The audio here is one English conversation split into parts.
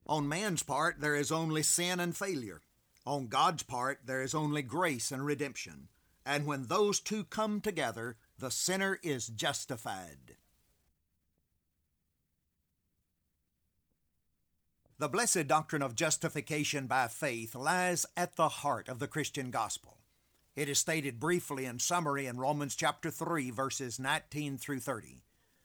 On man's part, there is only sin and failure. On God's part, there is only grace and redemption. And when those two come together, the sinner is justified. The blessed doctrine of justification by faith lies at the heart of the Christian gospel. It is stated briefly in summary in Romans chapter 3, verses 19 through 30.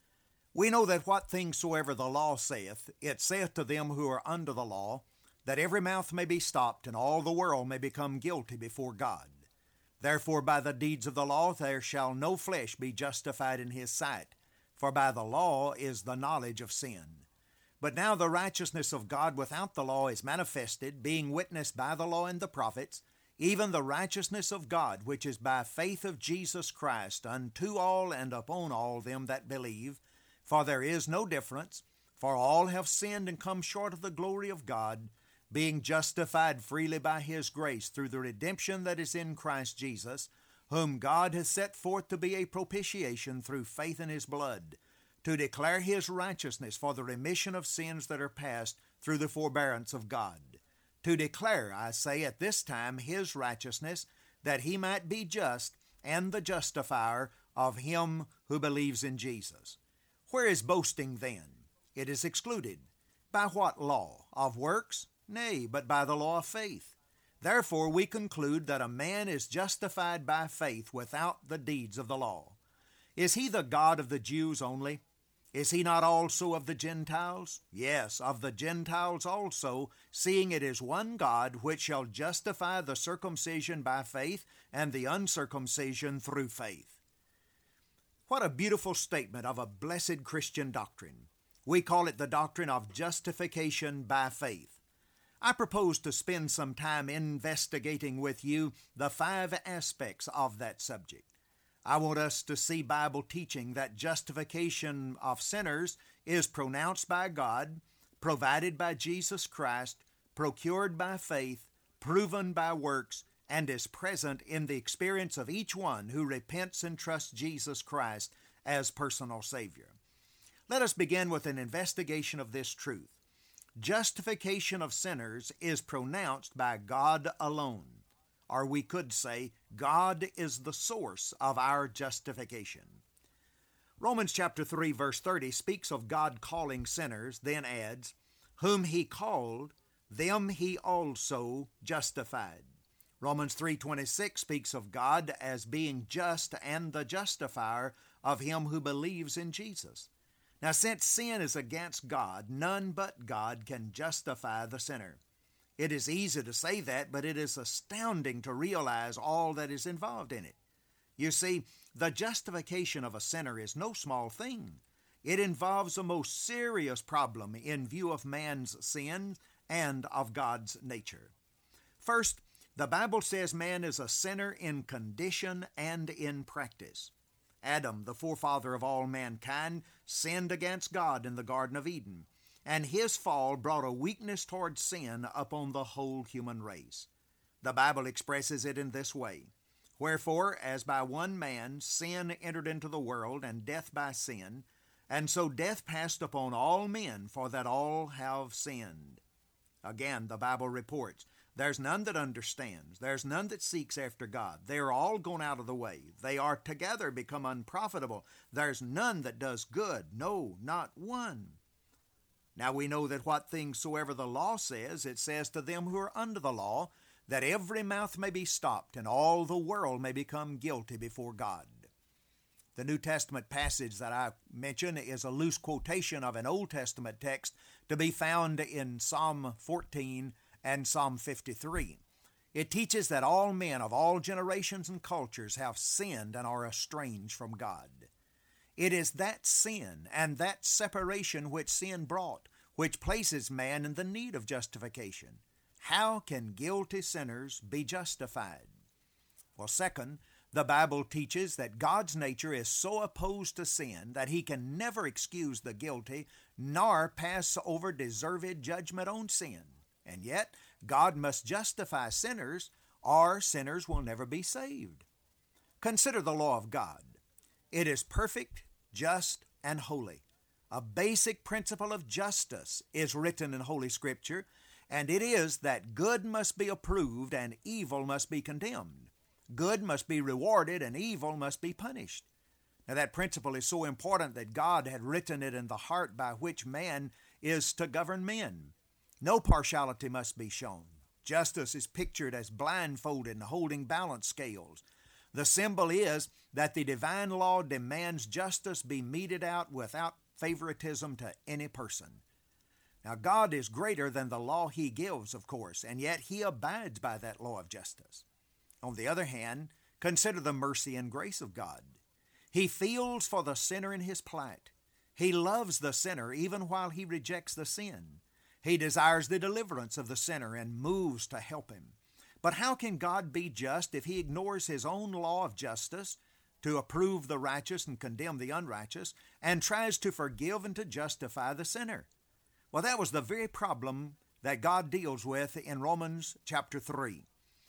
We know that what things soever the law saith, it saith to them who are under the law, that every mouth may be stopped, and all the world may become guilty before God. Therefore by the deeds of the law there shall no flesh be justified in his sight, for by the law is the knowledge of sin. But now the righteousness of God without the law is manifested, being witnessed by the law and the prophets, even the righteousness of God, which is by faith of Jesus Christ, unto all and upon all them that believe. For there is no difference, for all have sinned and come short of the glory of God, being justified freely by his grace through the redemption that is in Christ Jesus, whom God has set forth to be a propitiation through faith in his blood, to declare his righteousness for the remission of sins that are past through the forbearance of God. To declare, I say, at this time his righteousness, that he might be just and the justifier of him who believes in Jesus. Where is boasting then? It is excluded. By what law? Of works? Nay, but by the law of faith. Therefore we conclude that a man is justified by faith without the deeds of the law. Is he the God of the Jews only? Is he not also of the Gentiles? Yes, of the Gentiles also, seeing it is one God which shall justify the circumcision by faith and the uncircumcision through faith. What a beautiful statement of a blessed Christian doctrine. We call it the doctrine of justification by faith. I propose to spend some time investigating with you the 5 aspects of that subject. I want us to see Bible teaching that justification of sinners is pronounced by God, provided by Jesus Christ, procured by faith, proven by works, and is present in the experience of each one who repents and trusts Jesus Christ as personal Savior. Let us begin with an investigation of this truth. Justification of sinners is pronounced by God alone. Or we could say, God is the source of our justification. Romans chapter 3, verse 30 speaks of God calling sinners, then adds, whom he called, them he also justified. Romans 3:26 speaks of God as being just and the justifier of him who believes in Jesus. Now, since sin is against God, none but God can justify the sinner. It is easy to say that, but it is astounding to realize all that is involved in it. You see, the justification of a sinner is no small thing. It involves a most serious problem in view of man's sin and of God's nature. First, the Bible says man is a sinner in condition and in practice. Adam, the forefather of all mankind, sinned against God in the Garden of Eden, and his fall brought a weakness toward sin upon the whole human race. The Bible expresses it in this way, wherefore, as by one man sin entered into the world, and death by sin, and so death passed upon all men, for that all have sinned. Again, the Bible reports, there's none that understands, there's none that seeks after God. They are all gone out of the way. They are together become unprofitable. There's none that does good, no, not one. Now we know that what things soever the law says, it says to them who are under the law, that every mouth may be stopped, and all the world may become guilty before God. The New Testament passage that I mention is a loose quotation of an Old Testament text to be found in Psalm 14 and Psalm 53. It teaches that all men of all generations and cultures have sinned and are estranged from God. It is that sin and that separation which sin brought, which places man in the need of justification. How can guilty sinners be justified? Well, second, the Bible teaches that God's nature is so opposed to sin that he can never excuse the guilty, nor pass over deserved judgment on sin. And yet, God must justify sinners, or sinners will never be saved. Consider the law of God. It is perfect, just, and holy. A basic principle of justice is written in Holy Scripture, and it is that good must be approved and evil must be condemned. Good must be rewarded and evil must be punished. Now, that principle is so important that God had written it in the heart by which man is to govern men. No partiality must be shown. Justice is pictured as blindfolded and holding balance scales. The symbol is that the divine law demands justice be meted out without favoritism to any person. Now, God is greater than the law He gives, of course, and yet He abides by that law of justice. On the other hand, consider the mercy and grace of God. He feels for the sinner in his plight. He loves the sinner even while he rejects the sin. He desires the deliverance of the sinner and moves to help him. But how can God be just if He ignores His own law of justice to approve the righteous and condemn the unrighteous, and tries to forgive and to justify the sinner? Well, that was the very problem that God deals with in Romans chapter 3.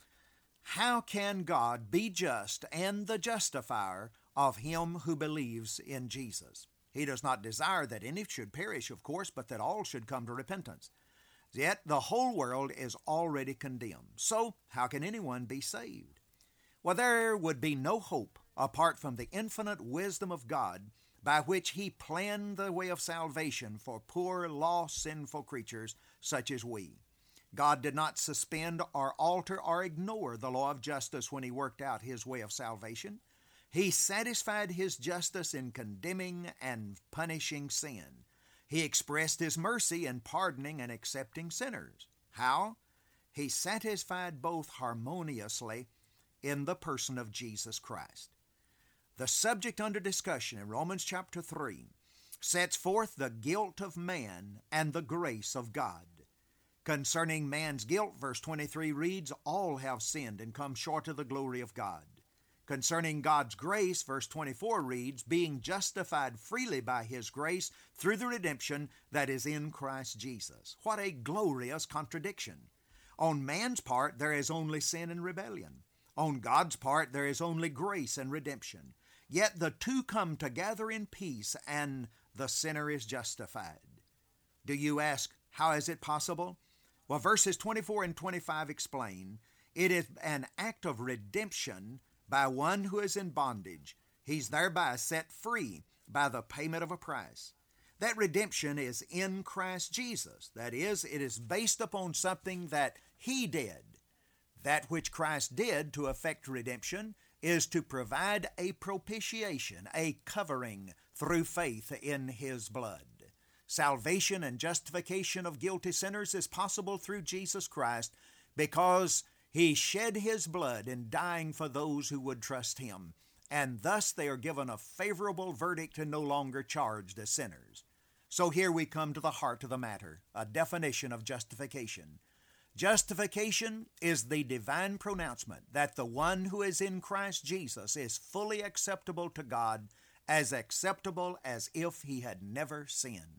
How can God be just and the justifier of him who believes in Jesus? He does not desire that any should perish, of course, but that all should come to repentance. Yet the whole world is already condemned. So how can anyone be saved? Well, there would be no hope apart from the infinite wisdom of God by which He planned the way of salvation for poor, lost, sinful creatures such as we. God did not suspend or alter or ignore the law of justice when He worked out His way of salvation. He satisfied His justice in condemning and punishing sin. He expressed His mercy in pardoning and accepting sinners. How? He satisfied both harmoniously in the person of Jesus Christ. The subject under discussion in Romans chapter 3 sets forth the guilt of man and the grace of God. Concerning man's guilt, verse 23 reads, "All have sinned and come short of the glory of God." Concerning God's grace, verse 24 reads, "Being justified freely by His grace through the redemption that is in Christ Jesus." What a glorious contradiction! On man's part, there is only sin and rebellion. On God's part, there is only grace and redemption. Yet the two come together in peace, and the sinner is justified. Do you ask, how is it possible? Well, verses 24 and 25 explain, it is an act of redemption by one who is in bondage. He's thereby set free by the payment of a price. That redemption is in Christ Jesus. That is, it is based upon something that He did. That which Christ did to effect redemption is to provide a propitiation, a covering through faith in His blood. Salvation and justification of guilty sinners is possible through Jesus Christ because He shed His blood in dying for those who would trust Him, and thus they are given a favorable verdict and no longer charged as sinners. So here we come to the heart of the matter, a definition of justification. Justification is the divine pronouncement that the one who is in Christ Jesus is fully acceptable to God, as acceptable as if he had never sinned.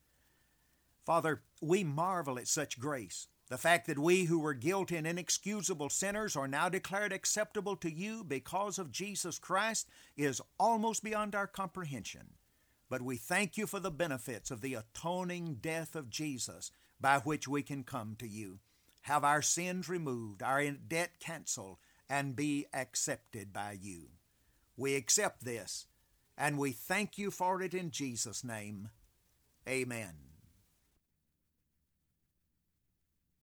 Father, we marvel at such grace. The fact that we who were guilty and inexcusable sinners are now declared acceptable to You because of Jesus Christ is almost beyond our comprehension. But we thank You for the benefits of the atoning death of Jesus by which we can come to You, have our sins removed, our debt canceled, and be accepted by You. We accept this, and we thank You for it in Jesus' name. Amen.